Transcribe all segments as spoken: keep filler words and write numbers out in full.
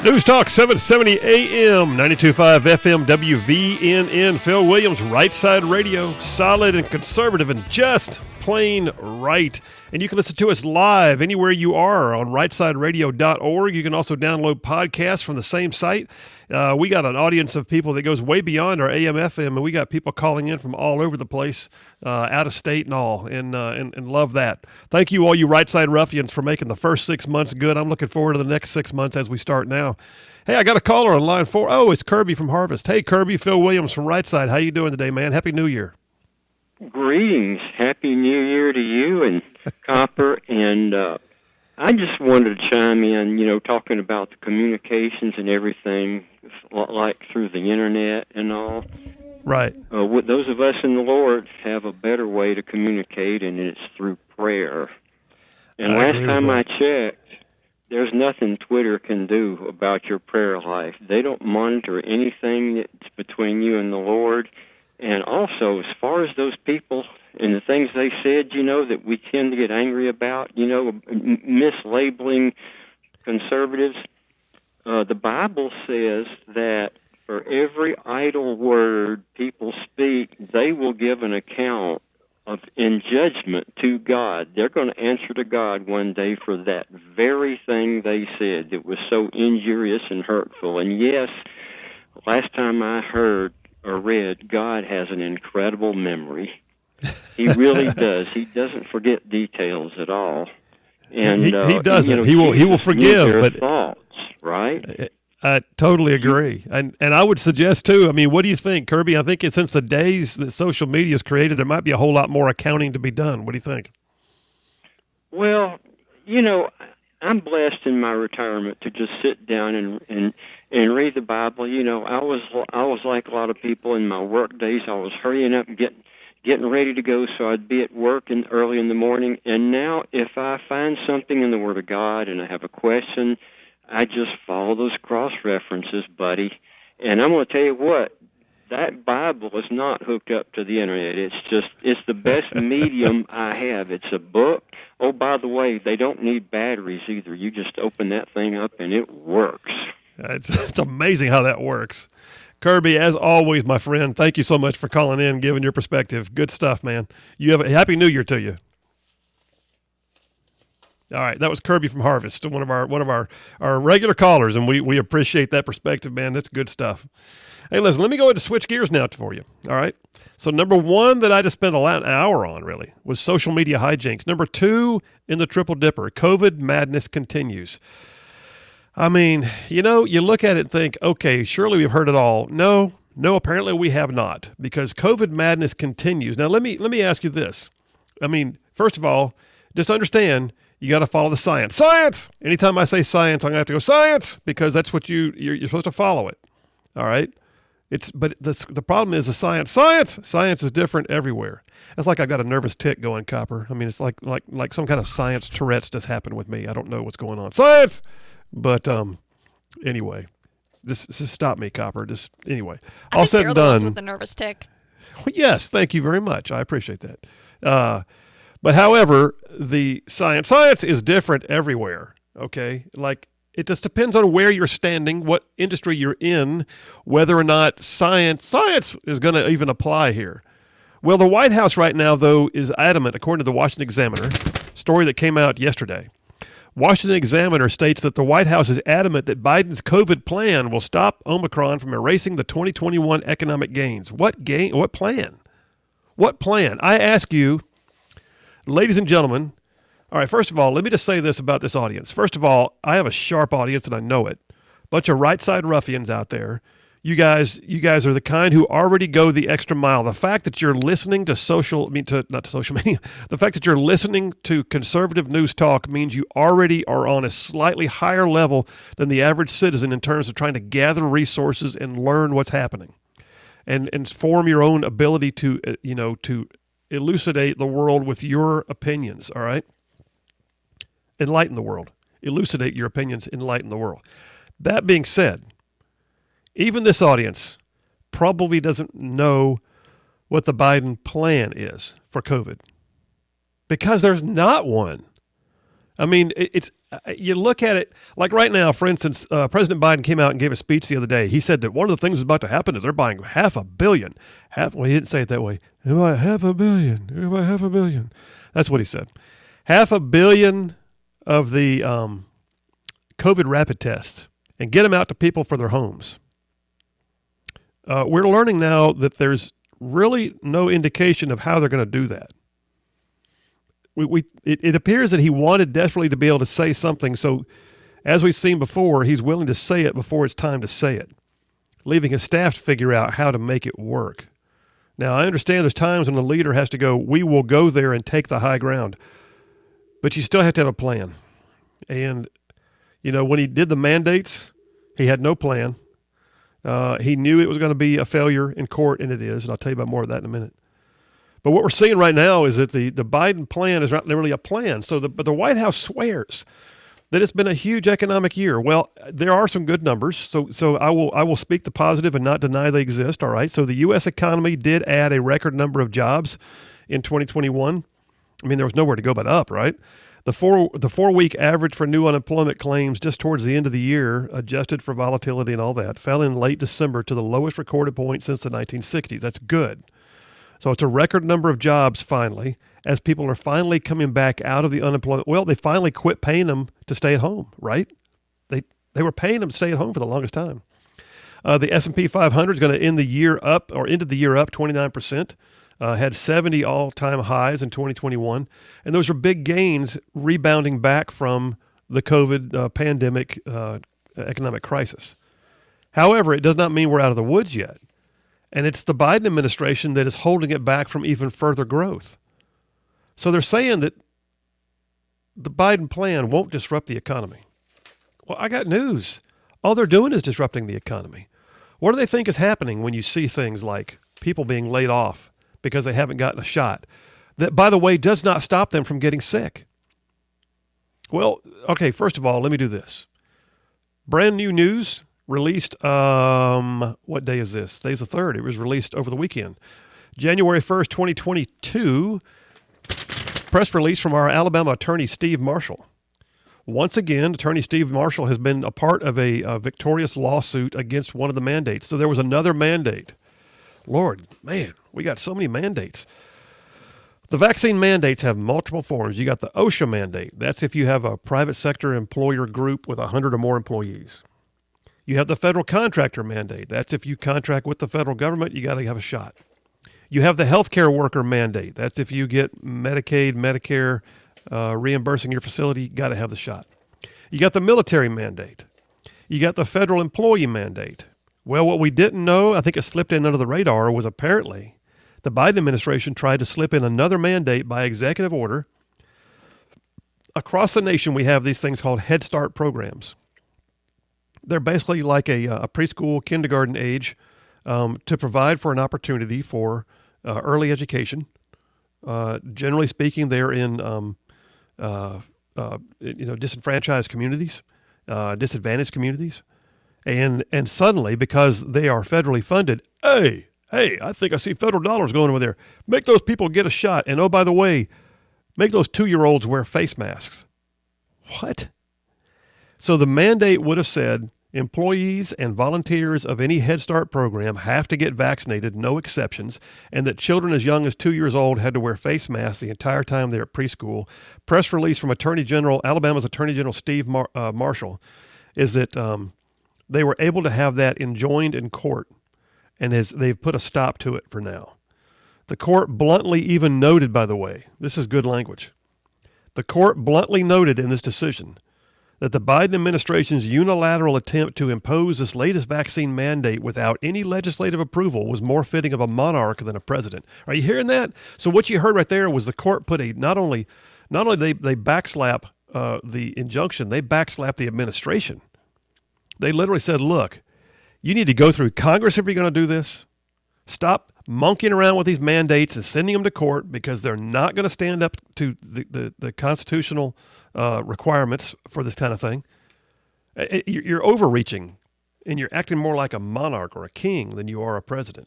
News Talk seven seventy A M, ninety-two point five F M, W V N N. Phil Williams, Right Side Radio, solid and conservative and just plain right. And you can listen to us live anywhere you are on right side radio dot org. You can also download podcasts from the same site. Uh, we got an audience of people that goes way beyond our A M F M, and we got people calling in from all over the place, uh, out of state and all, and, uh, and and love that. Thank you, all you Right Side Ruffians, for making the first six months good. I'm looking forward to the next six months as we start now. Hey, I got a caller on line four. Oh, it's Kirby from Harvest. Hey, Kirby, Phil Williams from Right Side. How you doing today, man? Happy New Year. Greetings. Happy New Year to you and Copper. And uh, I just wanted to chime in, you know, talking about the communications and everything, like through the Internet and all. Right. Uh, with those of us in the Lord have a better way to communicate, and it's through prayer. And I last time I checked, there's nothing Twitter can do about your prayer life. They don't monitor anything that's between you and the Lord. And also, as far as those people and the things they said, you know, that we tend to get angry about, you know, mislabeling conservatives, uh, the Bible says that for every idle word people speak, they will give an account of in judgment to God. They're going to answer to God one day for that very thing they said that was so injurious and hurtful. And yes, last time I heard or read, God has an incredible memory. He really does. He doesn't forget details at all. And he, uh, he doesn't. You know, he will. He will forgive. Their but thoughts, right? I totally agree, and and I would suggest too. I mean, what do you think, Kirby? I think it, since the days that social media is created, there might be a whole lot more accounting to be done. What do you think? Well, you know, I'm blessed in my retirement to just sit down and and and read the Bible. You know, I was I was like a lot of people in my work days. I was hurrying up and getting getting ready to go so I'd be at work in, early in the morning. And now, if I find something in the Word of God and I have a question, I just follow those cross references, buddy. And I'm going to tell you what, that Bible is not hooked up to the Internet. It's just, it's the best medium I have. It's a book. Oh, by the way, they don't need batteries either. You just open that thing up and it works. It's, it's amazing how that works. Kirby, as always, my friend, thank you so much for calling in, giving your perspective. Good stuff, man. You have a happy New Year to you. All right, that was Kirby from Harvest, one of our one of our, our regular callers, and we, we appreciate that perspective, man. That's good stuff. Hey, listen, let me go ahead and switch gears now for you. All right. So number one that I just spent a lot, an hour on, really, was social media hijinks. Number two in the triple dipper, COVID madness continues. I mean, you know, you look at it and think, okay, surely we've heard it all. No, no, apparently we have not, because COVID madness continues. Now, let me let me ask you this. I mean, first of all, just understand, you got to follow the science. Science! Anytime I say science, I'm going to have to go science, because that's what you, you're, you're supposed to follow it. All right? It's But the, the problem is the science. Science! Science is different everywhere. It's like I've got a nervous tick going, Copper. I mean, it's like like like some kind of science Tourette's just happened with me. I don't know what's going on. Science! But um, anyway, just, just stop me, Copper. Just anyway, I all think said you're and the done. ones with the nervous tick. Well, yes, thank you very much. I appreciate that. Uh, but however, the science science is different everywhere. Okay, like it just depends on where you're standing, what industry you're in, whether or not science science is going to even apply here. Well, the White House right now, though, is adamant, according to the Washington Examiner, story that came out yesterday. Washington Examiner states that the White House is adamant that Biden's COVID plan will stop Omicron from erasing the twenty twenty-one economic gains. What gain? What plan? What plan? I ask you, ladies and gentlemen. All right, first of all, let me just say this about this audience. First of all, I have a sharp audience, and I know it. Bunch of right side ruffians out there. You guys, you guys are the kind who already go the extra mile. The fact that you're listening to social, I mean, to not to social media, the fact that you're listening to conservative news talk means you already are on a slightly higher level than the average citizen in terms of trying to gather resources and learn what's happening, and and form your own ability to, uh, you know, to elucidate the world with your opinions. All right, enlighten the world, elucidate your opinions, enlighten the world. That being said, even this audience probably doesn't know what the Biden plan is for COVID, because there's not one. I mean, it, it's you look at it like right now. For instance, uh, President Biden came out and gave a speech the other day. He said that one of the things that's about to happen is they're buying half a billion. Half. Well, he didn't say it that way. They're buying half a billion. They're buying half a billion. That's what he said. Half a billion of the um, COVID rapid tests and get them out to people for their homes. Uh, we're learning now that there's really no indication of how they're going to do that. We, we it, it appears that he wanted desperately to be able to say something. So as we've seen before, he's willing to say it before it's time to say it, leaving his staff to figure out how to make it work. Now, I understand there's times when the leader has to go, we will go there and take the high ground. But you still have to have a plan. And, you know, when he did the mandates, he had no plan. Uh, he knew it was going to be a failure in court, and it is. And I'll tell you about more of that in a minute. But what we're seeing right now is that the, the Biden plan is not really a plan. So the, but the White House swears that it's been a huge economic year. Well, there are some good numbers. So so I will I will speak the positive and not deny they exist. All right. So the U S economy did add a record number of jobs in twenty twenty-one. I mean, there was nowhere to go but up, right? The four the four week average for new unemployment claims just towards the end of the year, adjusted for volatility and all that, fell in late December to the lowest recorded point since the nineteen sixties. That's good. So it's a record number of jobs finally, as people are finally coming back out of the unemployment. Well, they finally quit paying them to stay at home, right? They they were paying them to stay at home for the longest time. Uh, the S and P five hundred is going to end the year up, or ended the year up twenty-nine percent. Uh, had seventy all-time highs in twenty twenty-one. And those are big gains rebounding back from the COVID uh, pandemic uh, economic crisis. However, it does not mean we're out of the woods yet. And it's the Biden administration that is holding it back from even further growth. So they're saying that the Biden plan won't disrupt the economy. Well, I got news. All they're doing is disrupting the economy. What do they think is happening when you see things like people being laid off because they haven't gotten a shot? That, by the way, does not stop them from getting sick. Well, okay, first of all, let me do this. Brand new news. Released, um, what day is this? Today's the third. It was released over the weekend. January first, twenty twenty-two, press release from our Alabama attorney, Steve Marshall. Once again, attorney Steve Marshall has been a part of a, a victorious lawsuit against one of the mandates. So there was another mandate. Lord, man, we got so many mandates. The vaccine mandates have multiple forms. You got the OSHA mandate. That's if you have a private sector employer group with one hundred or more employees. You have the federal contractor mandate. That's if you contract with the federal government, you got to have a shot. You have the healthcare worker mandate. That's if you get Medicaid, Medicare uh, reimbursing your facility, you got to have the shot. You got the military mandate. You got the federal employee mandate. Well, what we didn't know, I think it slipped in under the radar, was apparently the Biden administration tried to slip in another mandate by executive order. Across the nation, we have these things called Head Start programs. They're basically like a, a preschool, kindergarten age um, to provide for an opportunity for uh, early education. Uh, generally speaking, they're in um, uh, uh, you know disenfranchised communities, uh, disadvantaged communities, and and suddenly, because they are federally funded, hey, hey, I think I see federal dollars going over there. Make those people get a shot, and oh, by the way, make those two-year-olds wear face masks. What? So the mandate would have said employees and volunteers of any Head Start program have to get vaccinated, no exceptions, and that children as young as two years old had to wear face masks the entire time they're at preschool. Press release from Attorney General, Alabama's Attorney General Steve Mar- uh, Marshall, is that um, they were able to have that enjoined in court, and has, they've put a stop to it for now. The court bluntly even noted, by the way, this is good language, the court bluntly noted in this decision that the Biden administration's unilateral attempt to impose this latest vaccine mandate without any legislative approval was more fitting of a monarch than a president. Are you hearing that? So what you heard right there was the court put a, not only, not only they, they backslap uh, the injunction, they backslap the administration. They literally said, look, you need to go through Congress if you're going to do this. Stop monkeying around with these mandates and sending them to court, because they're not going to stand up to the, the, the constitutional uh, requirements for this kind of thing. It, you're overreaching, and you're acting more like a monarch or a king than you are a president.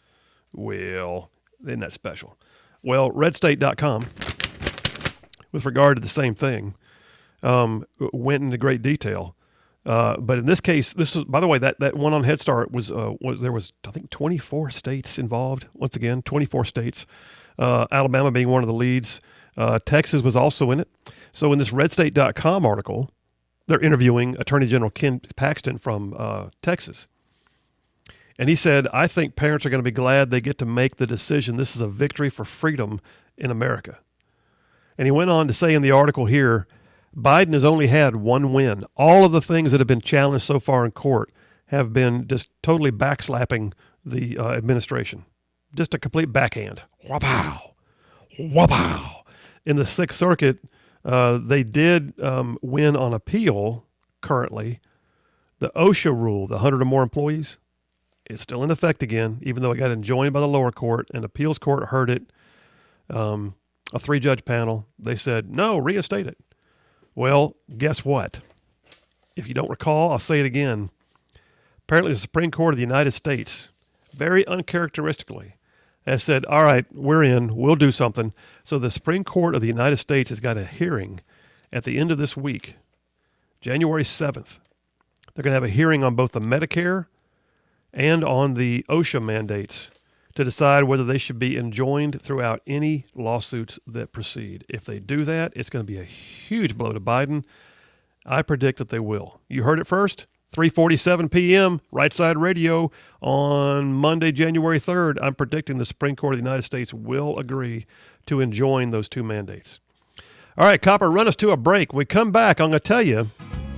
Well, isn't that special? Well, red state dot com, with regard to the same thing, um, went into great detail. Uh, but in this case, this was, by the way, that, that one on Head Start was, uh, was there was, I think, twenty-four states involved. Once again, twenty-four states, uh, Alabama being one of the leads. Uh, Texas was also in it. So in this red state dot com article, they're interviewing Attorney General Ken Paxton from uh, Texas. And he said, I think parents are going to be glad they get to make the decision. This is a victory for freedom in America. And he went on to say in the article here, Biden has only had one win. All of the things that have been challenged so far in court have been just totally backslapping the uh, administration. Just a complete backhand. Wapow. Wapow. In the Sixth Circuit, uh, they did um, win on appeal currently. The OSHA rule, the one hundred or more employees, is still in effect again, even though it got enjoined by the lower court, and appeals court heard it. Um, a three-judge panel, they said, no, reinstate it. Well, guess what? If you don't recall, I'll say it again. Apparently, the Supreme Court of the United States, very uncharacteristically, has said, all right, we're in, we'll do something. So the Supreme Court of the United States has got a hearing at the end of this week, January seventh. They're going to have a hearing on both the Medicare and on the OSHA mandates to decide whether they should be enjoined throughout any lawsuits that proceed. If they do that, it's going to be a huge blow to Biden. I predict that they will. You heard it first, three forty-seven p.m., Right Side Radio on Monday, January third. I'm predicting the Supreme Court of the United States will agree to enjoin those two mandates. All right, Copper, run us to a break. When we come back, I'm going to tell you,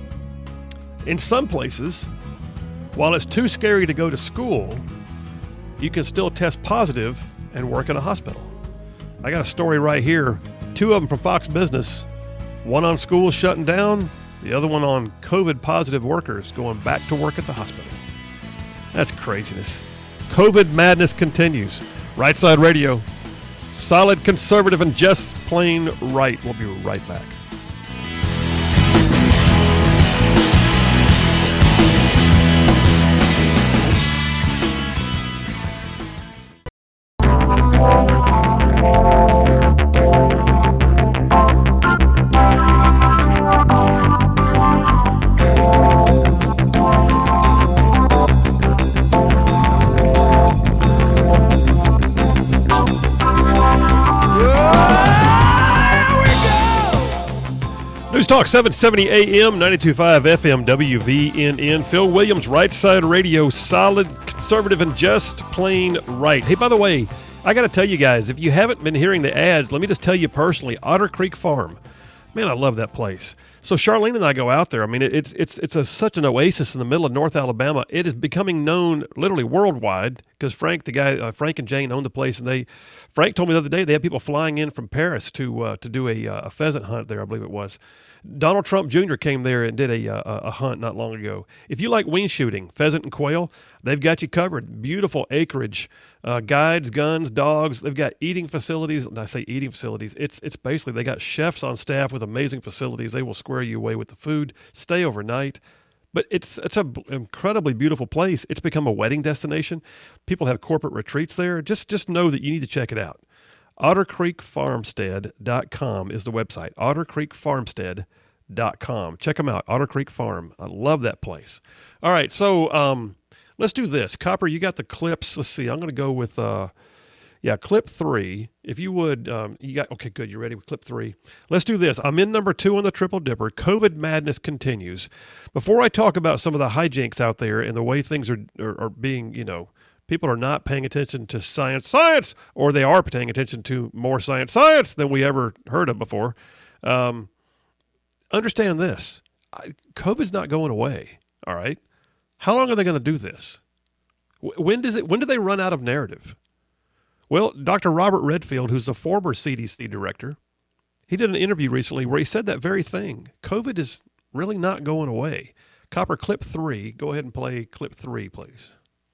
in some places, while it's too scary to go to school, you can still test positive and work in a hospital. I got a story right here. Two of them from Fox Business. One on schools shutting down, the other one on COVID positive workers going back to work at the hospital. That's craziness. COVID madness continues. Right Side Radio. Solid conservative and just plain right. We'll be right back. News Talk seven seventy A M, ninety-two point five F M, W V N N. Phil Williams, Right Side Radio, solid, conservative, and just plain right. Hey, by the way, I got to tell you guys, if you haven't been hearing the ads, let me just tell you personally, Otter Creek Farm. Man, I love that place. So Charlene and I go out there. I mean, it, it's it's it's a, such an oasis in the middle of North Alabama. It is becoming known literally worldwide because Frank, the guy, uh, Frank and Jane own the place, and they, Frank told me the other day they had people flying in from Paris to uh, to do a, uh, a pheasant hunt there, I believe it was. Donald Trump Junior came there and did a, a a hunt not long ago. If you like wing shooting, pheasant and quail, they've got you covered. Beautiful acreage, uh, guides, guns, dogs. They've got eating facilities. And I say eating facilities. It's it's basically they got chefs on staff with amazing facilities. They will square you away with the food. Stay overnight. But it's it's an incredibly beautiful place. It's become a wedding destination. People have corporate retreats there. Just just know that you need to check it out. Otter Creek Farmstead dot com is the website. Otter Creek Farmstead dot com. Check them out. Otter Creek Farm. I love that place. All right, so um, let's do this. Copper, you got the clips. Let's see. I'm going to go with, uh, yeah, clip three. If you would, um, you got, okay, good. You ready with clip three? Let's do this. I'm in number two on the Triple Dipper. COVID madness continues. Before I talk about some of the hijinks out there and the way things are, are, are being, you know, people are not paying attention to science, science, or they are paying attention to more science, science than we ever heard of before. Um, understand this. COVID's not going away, all right? How long are they going to do this? When does it? When do they run out of narrative? Well, Doctor Robert Redfield, who's the former C D C director, he did an interview recently where he said that very thing. COVID is really not going away. Copper, clip three. Go ahead and play clip three, please.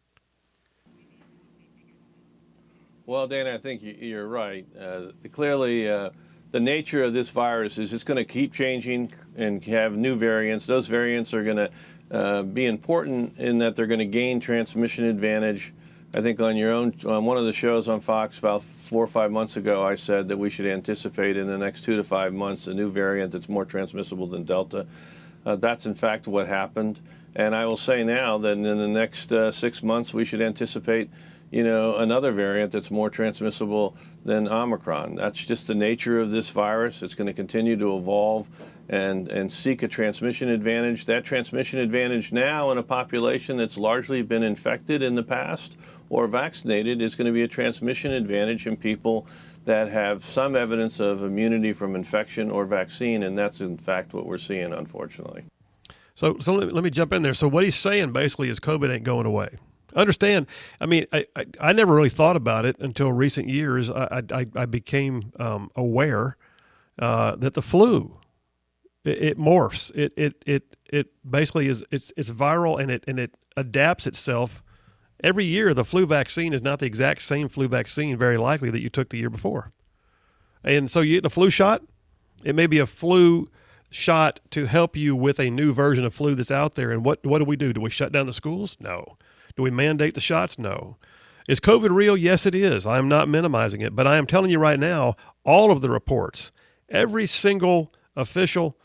Well, Dan, I think you're right. Uh, clearly, uh, the nature of this virus is it's going to keep changing and have new variants. Those variants are going to uh, be important in that they're going to gain transmission advantage I think on your own, on one of the shows on Fox about four or five months ago, I said that we should anticipate in the next two to five months a new variant that's more transmissible than Delta. Uh, that's in fact what happened. And I will say now that in the next uh, six months we should anticipate, you know, another variant that's more transmissible than Omicron. That's just the nature of this virus. It's going to continue to evolve and, and seek a transmission advantage. That transmission advantage now in a population that's largely been infected in the past or vaccinated is going to be a transmission advantage in people that have some evidence of immunity from infection or vaccine, and that's in fact what we're seeing, unfortunately. So, so let me, let me jump in there. So what he's saying basically is COVID ain't going away. Understand? I mean, I, I, I never really thought about it until recent years. I I, I became um, aware uh, that the flu it, it morphs. It it it it basically is it's it's viral and it and it adapts itself. Every year, the flu vaccine is not the exact same flu vaccine, very likely, that you took the year before. And so you get the flu shot. It may be a flu shot to help you with a new version of flu that's out there. And what, what do we do? Do we shut down the schools? No. Do we mandate the shots? No. Is COVID real? Yes, it is. I'm not minimizing it. But I am telling you right now, all of the reports, every single official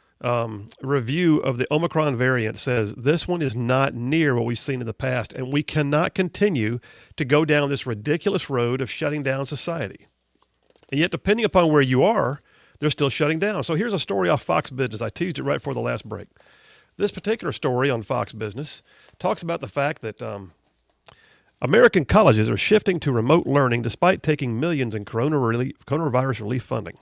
Um, review of the Omicron variant says this one is not near what we've seen in the past, and we cannot continue to go down this ridiculous road of shutting down society. And yet, depending upon where you are, they're still shutting down. So here's a story off Fox Business. I teased it right before the last break. This particular story on Fox Business talks about the fact that um, American colleges are shifting to remote learning despite taking millions in corona relief, coronavirus relief funding.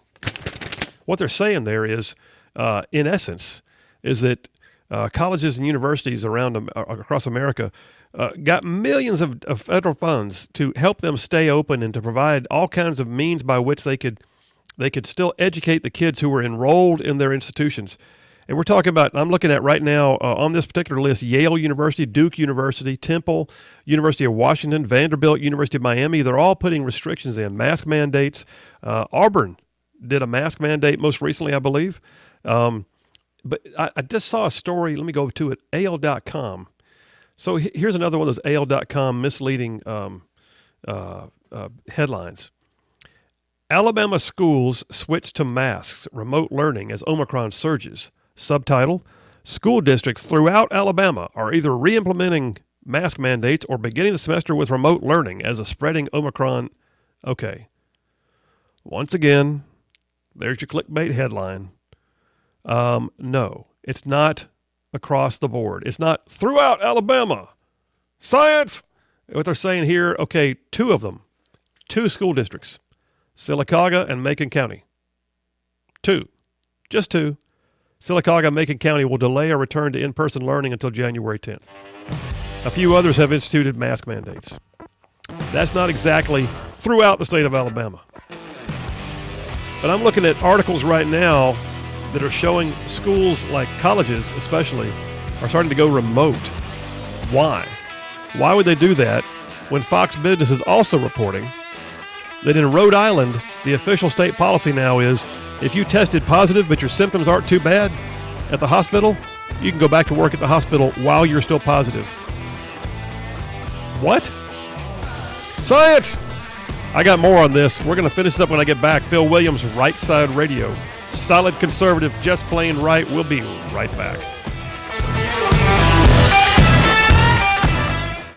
What they're saying there is, Uh, in essence, is that uh, colleges and universities around um, across America uh, got millions of, of federal funds to help them stay open and to provide all kinds of means by which they could they could still educate the kids who were enrolled in their institutions. And we're talking about, I'm looking at right now uh, on this particular list, Yale University, Duke University, Temple, University of Washington, Vanderbilt, University of Miami. They're all putting restrictions in, mask mandates. Uh, Auburn did a mask mandate most recently, I believe. Um, but I, I just saw a story. Let me go to it. A L dot com. So he, here's another one of those A L dot com misleading um, uh, uh, headlines. Alabama schools switch to masks, remote learning as Omicron surges. Subtitle, school districts throughout Alabama are either re-implementing mask mandates or beginning the semester with remote learning as a spreading Omicron. Okay. Once again, there's your clickbait headline. Um, no, it's not across the board. It's not throughout Alabama. Science! What they're saying here, okay, two of them, two school districts, Sylacauga and Macon County. Two. Just two. Sylacauga and Macon County will delay a return to in-person learning until January tenth. A few others have instituted mask mandates. That's not exactly throughout the state of Alabama. But I'm looking at articles right now that are showing schools, like colleges especially, are starting to go remote. Why? Why would they do that when Fox Business is also reporting that in Rhode Island, the official state policy now is if you tested positive but your symptoms aren't too bad at the hospital, you can go back to work at the hospital while you're still positive. What? Science! I got more on this. We're going to finish this up when I get back. Phil Williams, Right Side Radio. Solid conservative, just plain right. We'll be right back.